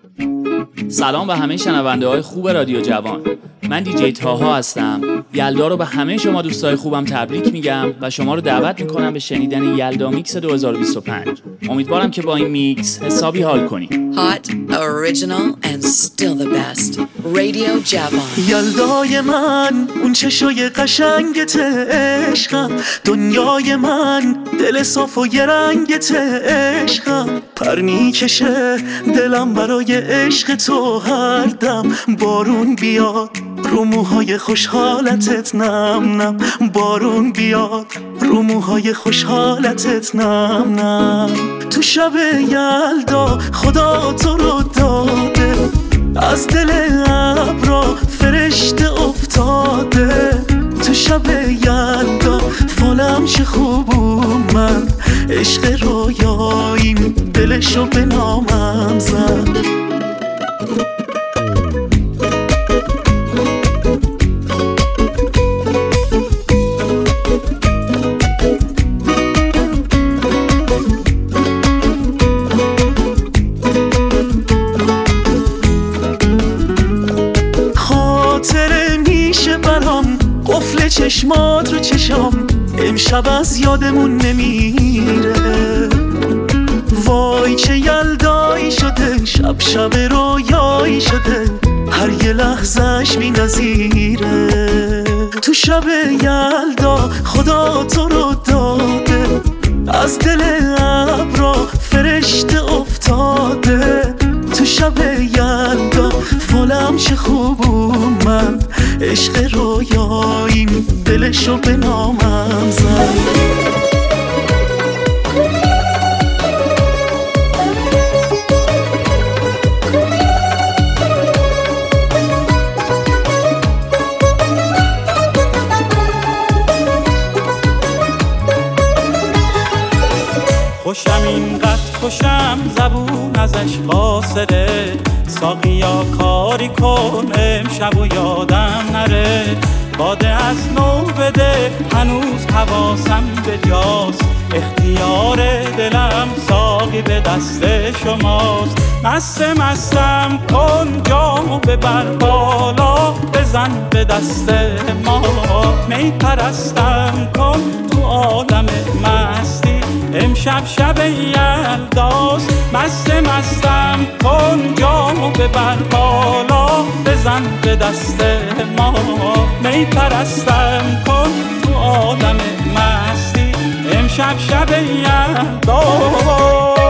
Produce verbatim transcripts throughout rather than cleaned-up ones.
سلام به همه شنونده های خوب رادیو جوان. من دیجی تاها هستم. یلدا رو به همه شما دوستای خوبم تبریک میگم و شما رو دعوت میکنم به شنیدن یلدا میکس دو هزار و بیست و پنج. امیدوارم که با این میکس حسابی حال کنیم. Hot, original and still the best. رادیو جوان. یلدای من اون چشای قشنگت عشقم، دنیای من دل صاف و یه رنگت عشقم، پر میکشه دلم برای عشق تو هر دم، بارون بیاد رو موهای خوشحالتت نم نم، بارون بیاد رو موهای خوشحالتت نم نم. تو شب یلدا خدا تو رو داده، از دل ابرا فرشته افتاده، تو شب یلدا فالم چه خوبم من، عشق رویاییم دلشو به نامم زد. چشمات رو چشم امشب از یادمون نمیره، وای چه یلدایی شده، شب شب رویایی شده، هر یه لحظهش بی نظیره. تو شب یلدا خدا تو رو داده، از دل ابرا فرشته افتاده، تو شب یلدا فالم چه خوبم من، عشق رویاییم دلشو به نامم زد. خوشم اینقدر خوشم زبون ازش قاصره، ساقیا کاری کن امشب و یادم نره، باده از نو بده هنوز حواسم به جاست، اختیار دلم ساقی به دست شماست، مست مستم کن جامو ببر بالا، بزن به دست ما، می پرستم کن تو عالم مستی، امشب شب یلداست، مست مستم کن جامو ببر بالا، بزن به دست ما، می پرستم کن تو عالم مستی، امشب شب یلداست.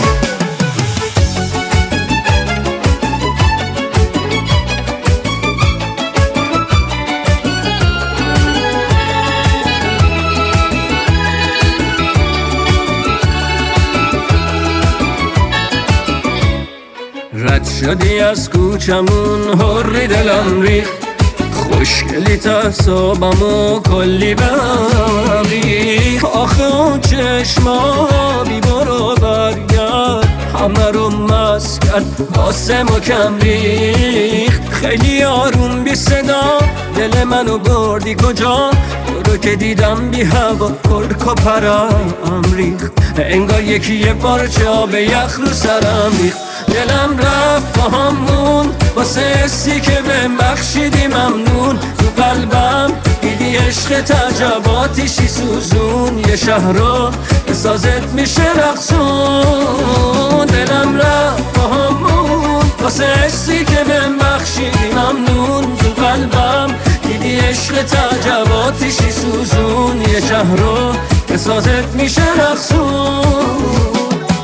رد شدی از کوچمون هری دلم ریخت، خوشگلی تصابمو کلی بهم ریخت، آخه اون چشما بی برو برگرد همه رو مست کرد واسه ما کم ریخت، خیلی آروم بی صدا دل منو بردی کجا، تو رو که دیدم بی هوا کرک و پرم ریخت، انگار یکی یه پارچه آب یخ رو سرم ریخت، دلم رفت با همون واسه حسی که بهم بخشیدی ممنون، تو قلبم دیدی عشق تعجباتیشی سوزون، یه شهر رو بسازت میشه رقصون، دلم رفت با همون واسه حسی که بهم بخشیدی ممنون، تو قلبم دیدی عشق تعجباتیشی سوزون، یه شهر رو بسازت میشه رقصون.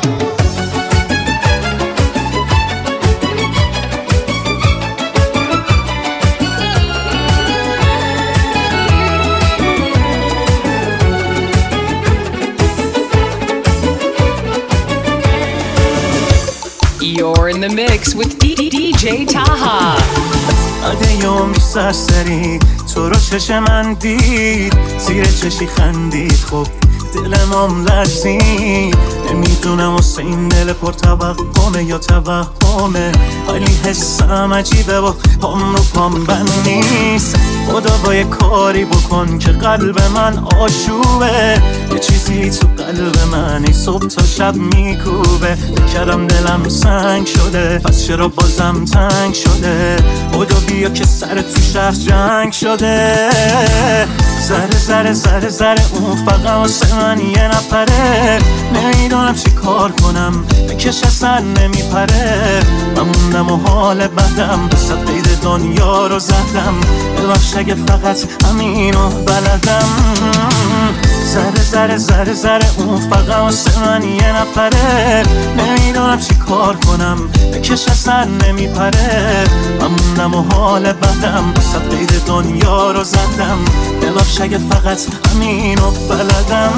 You're in the mix with دی جی Taha. ادیوم سرسری تو رو چش من دید، زیر چشی خندید، خب دلم هم لرزید، نمیدونم واسه این دل پر توقمه یا توهم، تفاهمه، ولی حسم عجیبه و پام رو پام بند نیست. خدا با یه کاری بکن که قلب من آشوبه، یه چیزی تو قلب من ای صبح تا شب میکوبه. کردم دلم سنگ شده، پس چرا بازم تنگ شده؟ خدا بیا که سر تو شهر جنگ شده. ذره ذره ذره ذره اون فقط واسه من یه نفره، نمیدونم چی کار کنم بکش اصلا نمیپره. من موندم و حال بدم، بسط قید دنیا رو زدم، ببخش اگه فقط همینو بلدم. ذره ذره ذره ذره اون فقط واسه من یه نفره، نمیدونم چی کار کنم بکش اصلا نمیپره. من موندم و حال بدم، بسط قید دنیا رو زدم، ببخش اگه فقط همینو بلدم.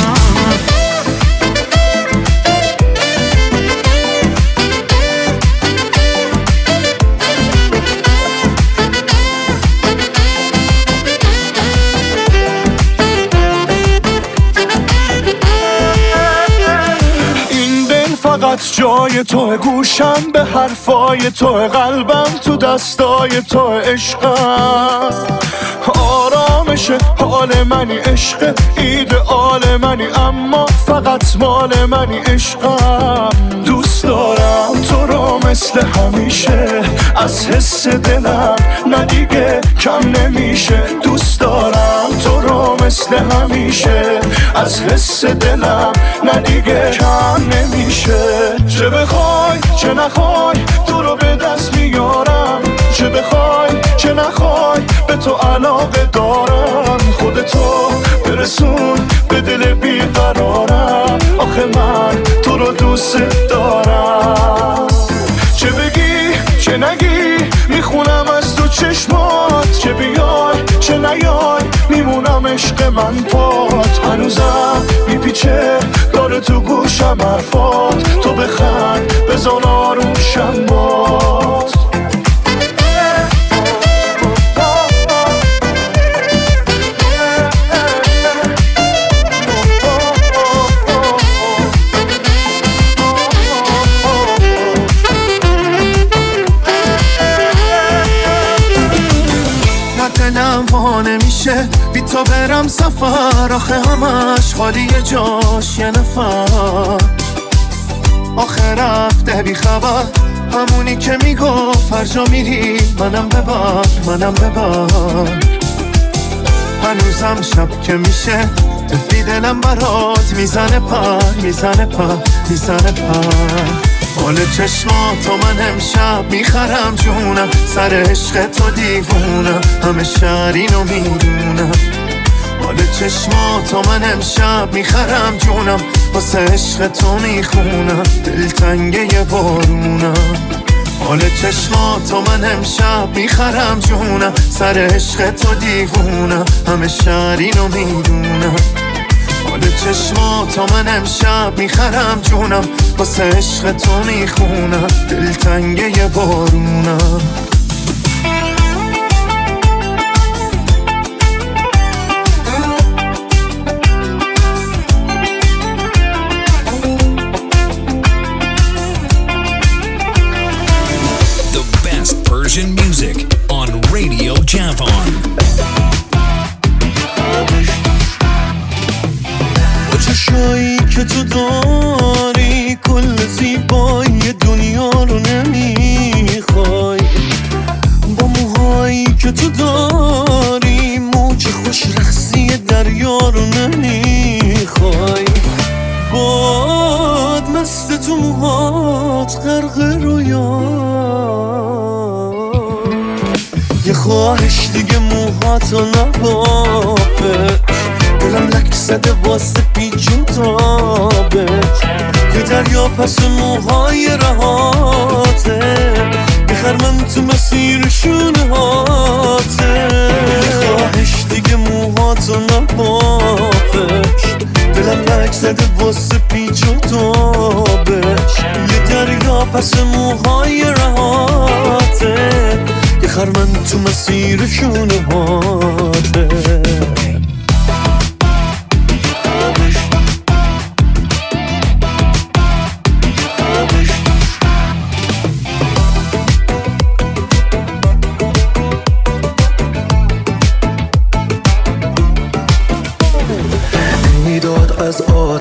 فقط جای تو، گوشم به حرفای تو، قلبم تو دستای تو، عشقم آرامش حال منی، عشق ایدئال منی، اما فقط مال منی. عشقم دوست دارم تو رو مثل همیشه، از حس دلم نه دیگه کم نمیشه. دوست دارم تو رو مثل همیشه، از حس دلم نه دیگه کم نمیشه. چه بخوای چه نخوای تو رو به دست میارم، چه بخوای چه نخوای به تو علاقه دارم. خودتو برسون به دل بیقرارم، آخه من تو رو دوست دارم. چه بگی چه نگی میخونم از تو چشمات، چه بیای چه نیای میمونم عشق من پات. هنوزم میپیچه داره تو گوشم حرفات، تو بخند بزن آروشم باد. دلم وا نمیشه بی تو برم سفر، آخه همش خالی جاش یه نفر. آخه رفته بی خبر، همونی که میگفت هر جا میری منم ببر منم ببر. هنوزم شب که میشه تفلی دلم برات میزنه پر میزنه پر میزنه پر. حال چشماتو من امشب میخرم جونم، سر عشق تو دیوونم، همه شهر اینو میدونم. حال چشماتو من امشب میخرم جونم، واسه عشق تو میخونم، دلتنگه یه بارونم. حال چشماتو من امشب میخرم جونم، سر عشق تو دیوونم، همه شهر اینو میدونم. حال چشماتو من امشب میخرم جونم، واسه عشق تو میخونم، دلتنگه یه بارونم. The best Persian music on Radio Javan. چشایی که تو داری کل زیبایی دنیا رو نمیخوای، با موهایی که تو داری موج خوش رقصی دریا رو نمیخوای. باد مست تو موهات غرق رویا، یه خواهش دیگه موهاتو نبافه، دلم لک زده واسه پیچ و تابت. یه دریا پس موهای رهاته، بخر من تو مسیر شونه هاته. یه خواهش دیگه موهاتو نبافش، دلم لک زده واسه پیچ و تابش. یه دریا پس موهای رهاته، بخر من تو مسیر شونه هاته.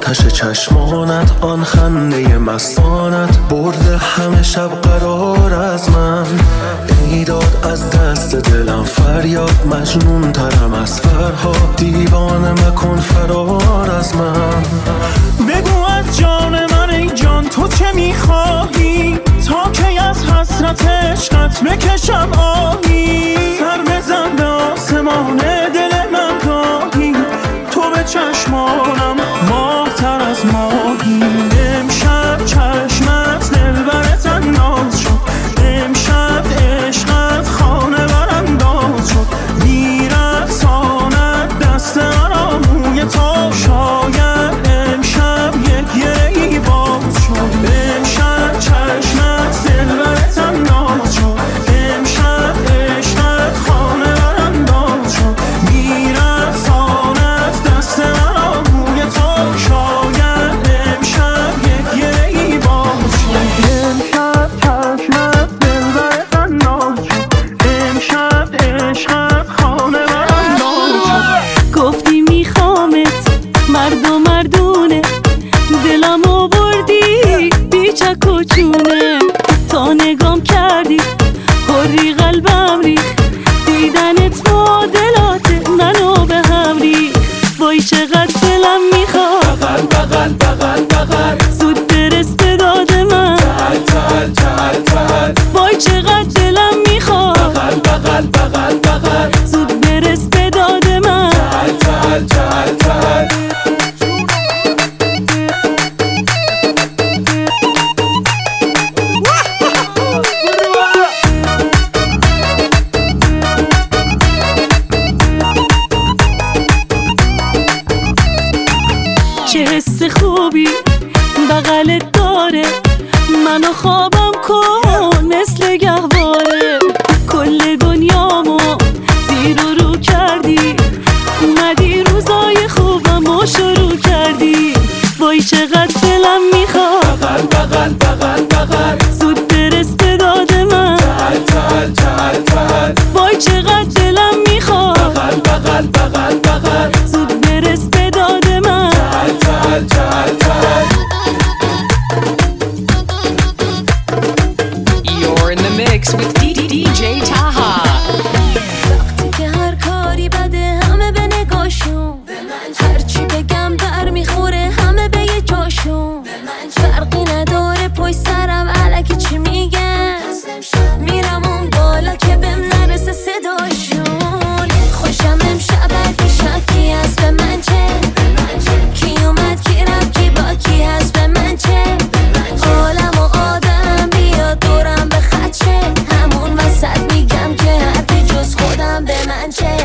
آتش چشمانت، آن خنده مستانت برده همه شب قرار از من. ای داد از دست دلم فریاد، مجنون ترم از فرهاد، دیوانه مکن فرار از من. بگو از جان من ای جان تو چه میخواهی، تا کی از حسرت عشقت بکشم آهی. سر بزن به آسمان دل من گاهی، تو به چشمانم ماه تر از ماهی. امشب چشمت دلبرت انداز شد، امشب عشقت خانه برانداز شد. میرقصاند دست مرا موی تو، شاید امشب یک گرهی باز شد. امشب چشمت دلبرت انداز شد، امشب عشقت خانه برانداز شد. میرقصاند دست مرا موی تو، شاید امشب یک گرهی باز شد. امشب چشمت دلبرت انداز شد، امشب عشقت خانه برانداز شد. گفتی میخوامت مرد و مردونه، دلمو بردی بیچک و چونه. تا نگام کردی حری قلبم ریخ، دیدنت معادلات منو به هم ریخ. وای چقدر دلم میخواد بغل بغل بغل بغل، زود برس به داد من. تل تل تل تل، وای چقدر دلم میخواد بغل بغل بغل بغل، زود برس به داد من. تل تل تل تل. چه حس خوبی بغلت داره، منو خوابم کن مثل گهواره. کل دنیامو زیر و رو کردی، اومدی روزای خوبمو شروع کردی. وای چقدر دلم میخواد بغل بغل بغل بغل، زود برس به داد من. تل تل تل تل، وای چقدر دلم میخواد بغل بغل بغل بغل، زود برس به داد من. تل تل تل. You're in the mix with D D D J Taha. وقتی که هر کاری بده همه به نگاشون، هرچی بگم بر میخوره همه به یه جاشون. فرقی نداره پشت سرم علکی چی میگن، میرم اون بالا که بهم نرسه صداشون. خوشم امشب هرکی شکی هست به من چه، کی اومد کی رفت کی با کی هست به من چه. عالم و آدم بیاد دورم به خدشه، همون وسط میگم که حرفی جز خودم به من چه.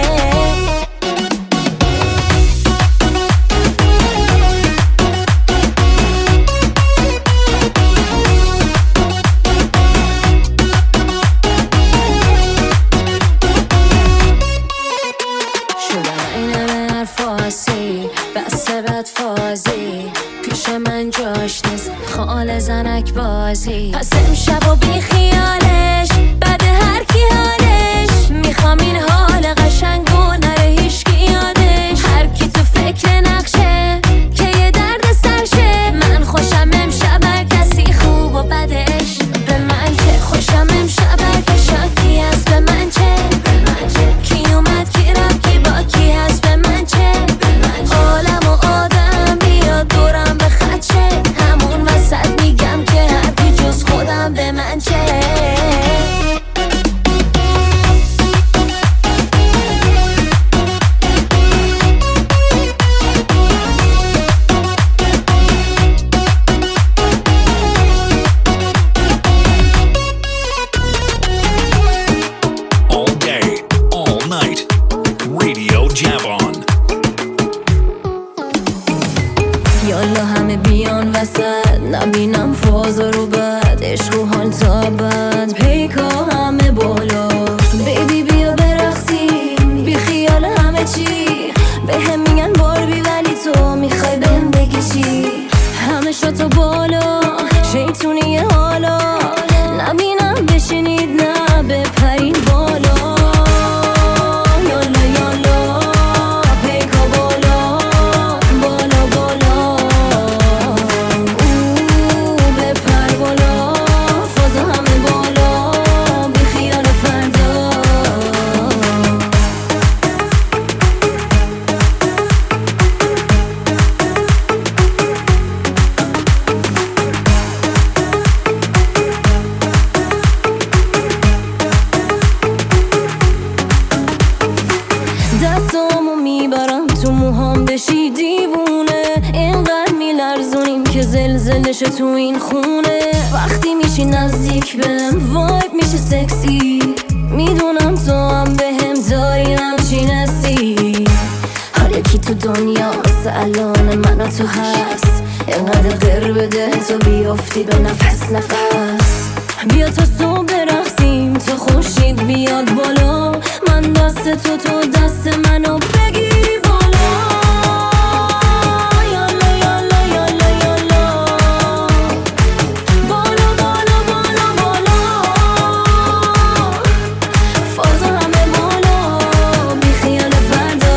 خال زنک بازی پس امشب و بی خیالش، بعد هر کی حالش. میخوام این حال قشنگو نره هیچکی یادش، هر کی تو فکر نقشه که یه درد سرشه. من خوشم امشب هر کسی خوب و بدش به من چه. خوشم امشب هر که شاکی هست به من چه، کی اومد کی رفت کی با کی هست به من چه. عالم و آدم بیاد دورم به خدشه، همون وسط میگم که حرفی جز خودم به من چه. All day, all night. Radio Javon. یالا همه بیان وسط، نبینم فاز رو بد، عشق و حال تا بد، پیکا همه بالا. بیبی بیا برقصیم بی خیال همه چی، به هم میگن باربی ولی تو میخوای بهم بکشی. همه شاتو بالا شیطونی حالا، نبینم بشینید نه بپرین بالا. یالا یالا پیکا بالا بالا بالا. خونه. وقتی میشی نزدیک بهم وایب میشه سکسی. میدونم تو هم بهم داری همچین حسی. هر یکی تو دنیا مثل الان من و تو هست. اینقدر غیر بده تو بیافتی به نفس نفس. بیا تا صبح برقصیم تا خورشید بیاد بالا. من دست تو تو دست منو بگیر بالا. یالا یالا یالا یالا بالا بالا بالا بالا. فازا همه بالا بی خیال فردا.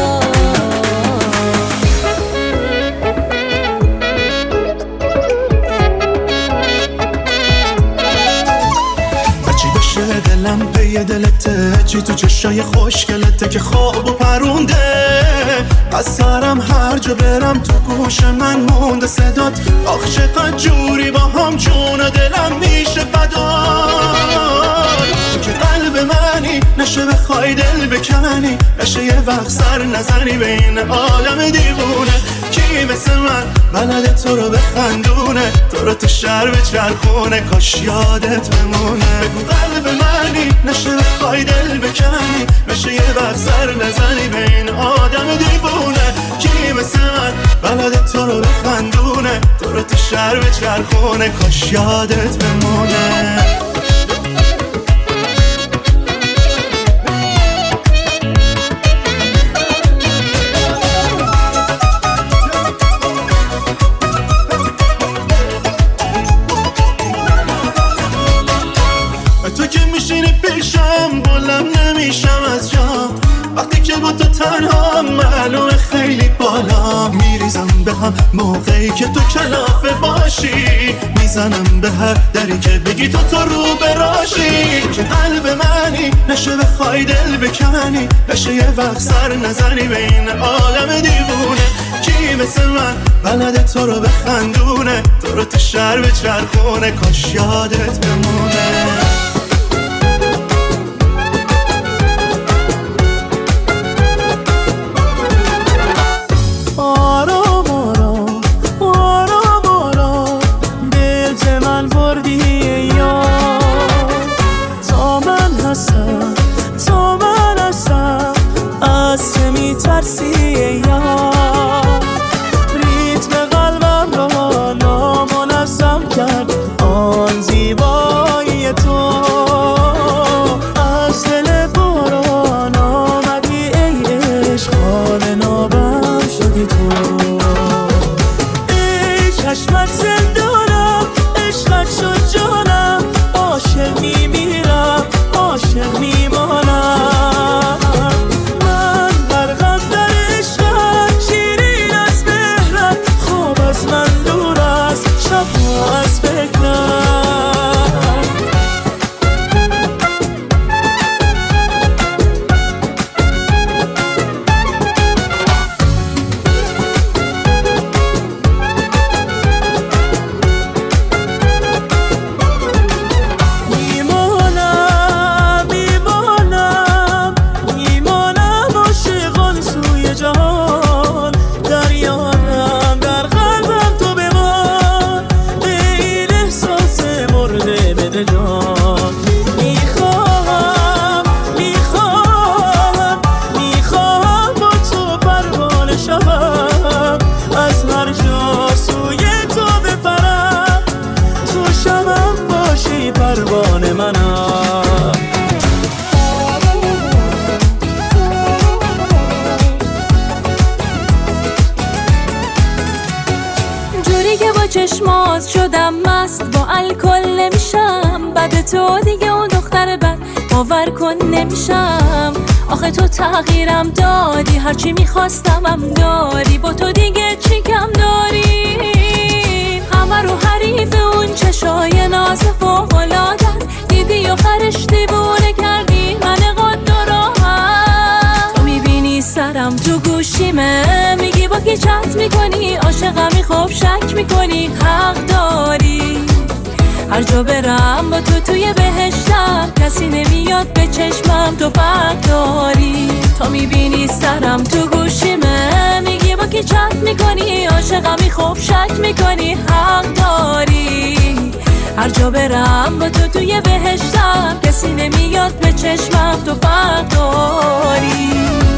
دلم به یه دلته چی تو چشای خوشگلته که خواب و پرونده. از سرم هر جا برم تو گوش من مونده صدات. آخ چقدر جوری با هم جون و دلم میشه فدای. تو که قلب منی نشه بخوای دل بکنی. نشه یه وقت سر نزنی به این عالم دیوونه. کی مثل من بلده تو رو بخندونه. تو رو تو شهر بچرخونه کاش یادت بمونه. بگو قلب منی نشه بخوای دل بکنی. نشه یه وقت سر نزنی به این آدم دیوونه. کی مثل من بلده تو رو بخندونه. تو رو تو شهر بچرخونه کاش یادت بمونه. وقتی که با تو تنها معلومه خیلی بالا. میریزم به هم موقعی که تو کلافه باشی. میزنم به هر دری که بگی تو تو رو براشی. که قلب منی نشه بخوای دل بکنی. نشه یه وقت سر نزنی به این عالم دیوونه. کی مثل من بلده تو رو بخندونه. تو رو تو شهر بچرخونه کاش یادت بمونه. ریتم قلبم رو نامنظم کرد آن زیبایی تو. از دل باران آمدی ای عشق حال نابم شدی تو. ای چشمت زندانم عشقت شد جانم. عاشق میمیرم عاشق میمانم. از میمانم میمانم میمانم عاشقان سوی جهان. در یادم در قلبم تو بمان. این احساس مرده بده جان. میخواهم میخواهم میخواهم با تو پروانه شوم. از هر جا سوی تو بپرم. تو شبم باشی پروانه منم. جوری که با چشمات شدم مست با الکل نمیشم. بعد تو دیگه اون دختر بد باور کن نمیشم. آخه تو تغییرم دادی هرچی میخواستم هم داری. با تو دیگه چی کم داری؟ همه رو حریف اون چشای ناز فوق‌العاده‌ت دیدی و خرش دیوونه کردی من قد و راحت. تو میبینی سرم تو گوشیمه میگی با کی چت میکنی. عاشقمی خب شک میکنی حق داری. هر جا برم با تو توی بهشتم. کسی نمیاد به چشمم تو فرق داری. تو میبینی سرم تو گوشیمه میگی با کی چت میکنی. عاشقمی خب شک میکنی حق داری. هر جا برم با تو توی بهشتم، کسی نمیاد به چشمم، تو فرق داری.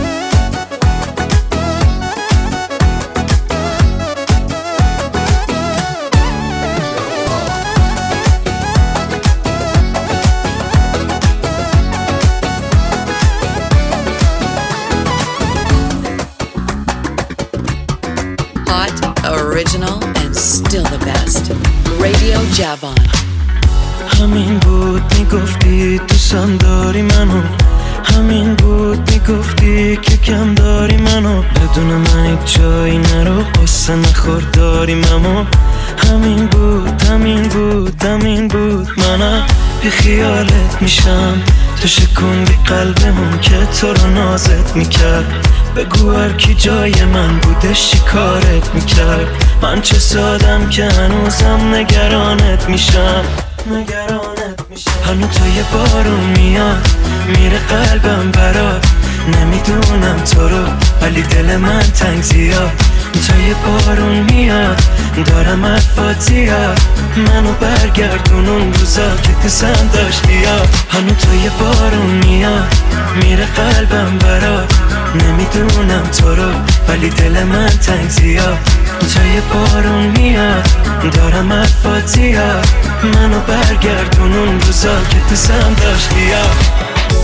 Original and still the best. Radio Javon. همین بود میگفتی دوستم داری منو، همین بود میگفتی که کم داری منو، بدون من هیچ جایی نرو، قصه نخور داریم اما همین بود همین بود همین بود. منم بی خیالت میشم، تو شکوندی قلبمون که تو رو نازت میکرد. بگو هر کی جای من بودش چی کارت میکرد. من چه سادم که هنوزم نگرانت میشم، نگرانت میشم. هنو تو یه بارون میاد میره قلبم برات، نمیدونم تو رو ولی دل من تنگ زیاد. تو یه بارون میاد دارم حرفات زیاد، منو برگردون اون روزا که دوستم داشتی یاد. هنو تو یه بارون میاد میره قلبم برات، نمیدونم تو رو ولی دل من تنگ زیاد. تو یه بارون میاد دارم حرفات زیاد، منو برگردون اون روزا که دوستم داشتی یاد.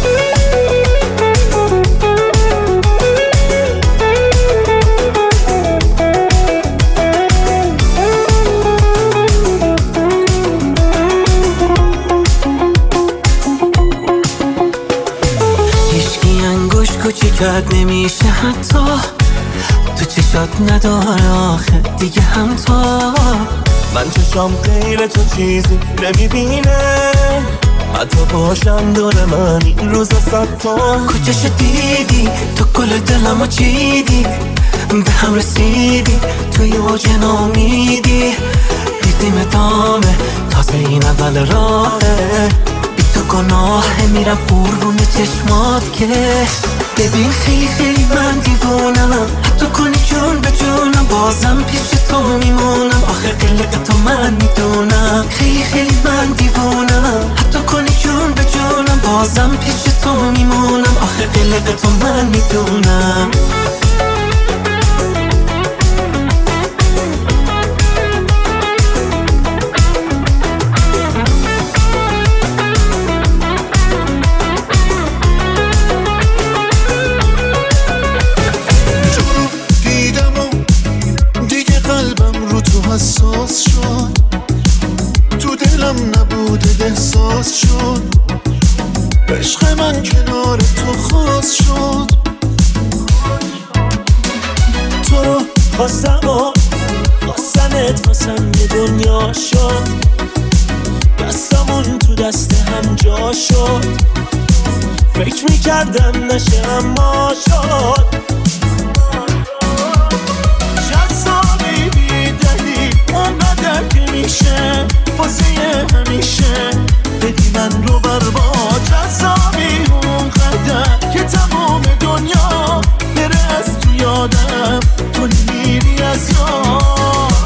کوچیکت نمیشه حتی، تو چشات نداره آخه دیگه هم تو. من چشام غیر تو چیزی نمیبینه، حتی باشم دور من این روزا صد تا. کجاش دیدی تو گل دلمو چیدی، به هم رسیدی توی اوج نامیدی. دیدیم ادامه تازه این اول راهه، بی تو گناه میرم قربون چشمات که. ببین خیلی خیلی من دیوانم، حتی کنی جون به جونم بازم پیش تو میمونم. آخه قلق تو من میدونم، خیلی خیلی من دیوانم، حتی کنی جون به جونم بازم پیش تو میمونم. آخه قلق تو من میدونم. حساس شد تو دلم نبوده احساس شد، عشق من کنار تو خاص شد. تو رو خواستم و خواستنت واسم یه دنیا شد، دستمون تو دست هم جا شد. فکر میکردم نشه اما شد. اونقدر که میشه واسه همیشه بدی من رو برباد. جذابی اونقدر که تمام دنیا بره از تو یادم، تو نمیری از یاد.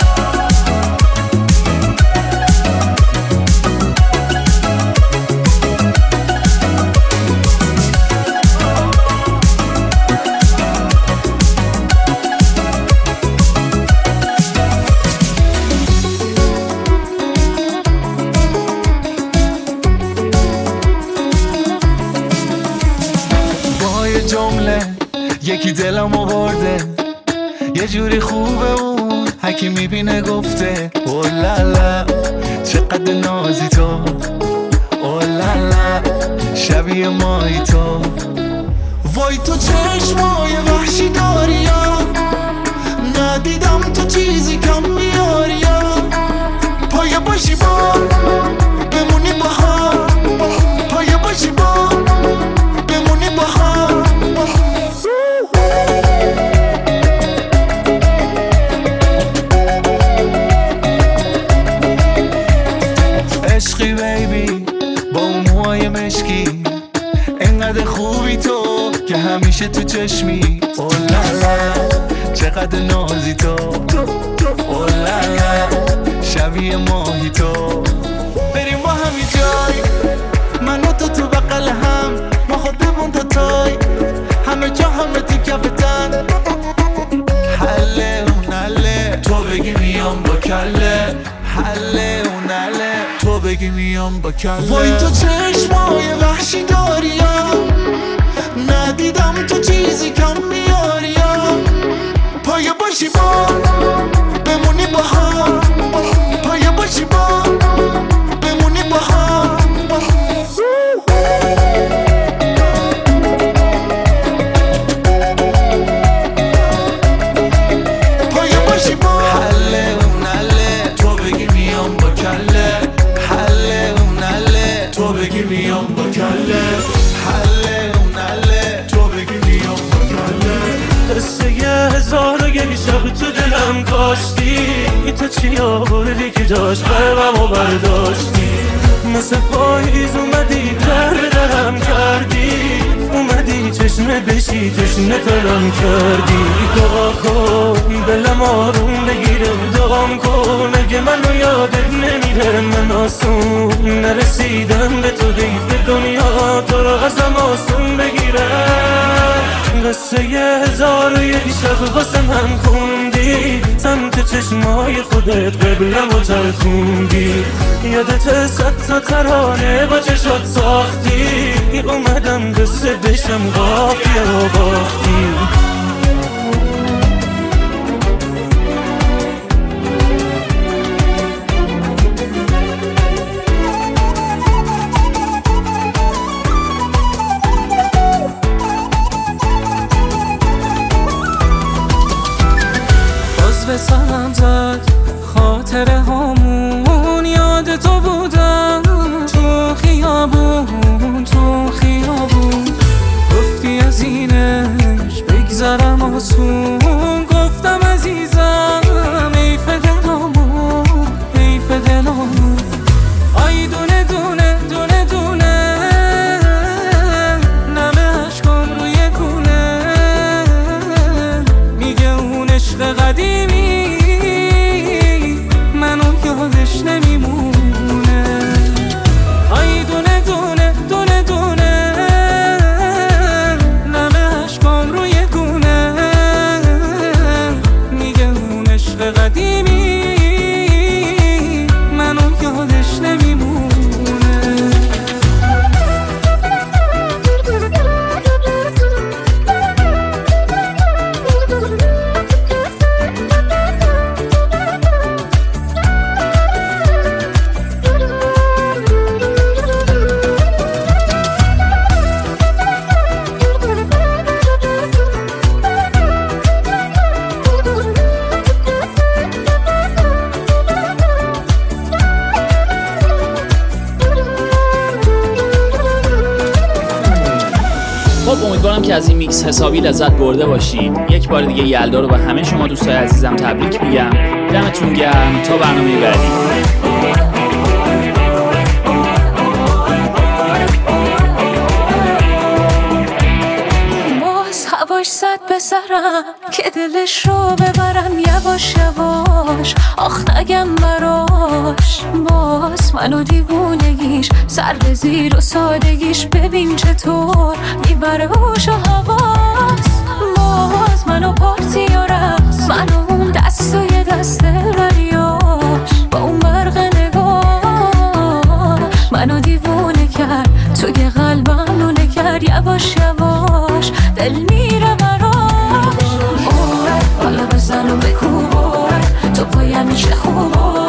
یکی دلم آورده یه جوری خوبه اون، هکی میبینه گفته اولالا چقدر نازی تو، اولالا شبیه مایی تو. وای تو چشمای وحشی داری یا ندیدم تو چیزی کم میاری یا پایه باشی با بمونی با هم، پایه باشی با بمونی با هم. عشقی بیبی با اون موهای مشکی، انقدر خوبی تو که همیشه تو چشمی. اولالا چقدر نازی تو، اولالا شبیه ماهی تو. همی جای من و تو تو بقل هم ما خودمون تا تای همه جا همه تو کفتن حله اون حله تو بگی میام با کله حله اون حله تو بگی میام با کله وای تو چشمای وحشی داریم ندیدم تو چیزی کم میاریم پایه باشی با بمونی با هم پایه باشی با بمونی با هم پایه باشی با حله اون حله تو بگی میام با کله حله اون حله تو بگی میام با کله حله اون حله تو بگی میام با کله قصه یه هزار و یک شب تو دلم کاشتی تو چی آوردی که جاش قلبمو برداشتی مثل پاییز اومدی در به درم کردی اومدی چشمه بشی تشنه تلم کردی دعا کن دلم آروم بگیره دعام کن اگه منو یادت نمیره من آسون نرسیدم به تو حیف دنیا تو رو ازم آسون بگیره قصه یه هزار و یک شب واسه من خوندی سمت چشمای خودت قبلم و چرخوندی یادت صد تا ترانه با چشات ساختی اومدم قصه بشم قافیه و باختی به سرم زد خاطره هامون یاد تو بودم تو خیابون تو خیابون گفتی از اینش بگذرم آسون گفتم عزیزم حیف دلامون حیف دلامون آی دونه دونه دونه دونه نمه عشقام روی گونه میگه اون عشق قدیمی یادش نمیمونه آی دونه دونه دونه دونه نمه عشقام روی گونه میگه اون عشق قدیمی منو یادش نمیمونه امیدوارم که از این میکس حسابی لذت برده باشید. یک بار دیگه یلدا رو به همه شما دوستای عزیزم تبریک میگم. دمتون گرم تا برنامه بعدی. باز هواش زد به سرم که دلش رو ببرم یواش یواش آخ نگم براش باز منو دیوونگیش سر به زیر و سادگیش ببین چطور میبره هوش و حواس باز منو پارتی و رقص منو اون دست و یه دست دلبریاش با اون برق نگاه منو دیوونه کرد توی قلبم نونه کرد یواش یواش دل میره براش اوه حالا بزن و بکوب تو پایم میشه خوب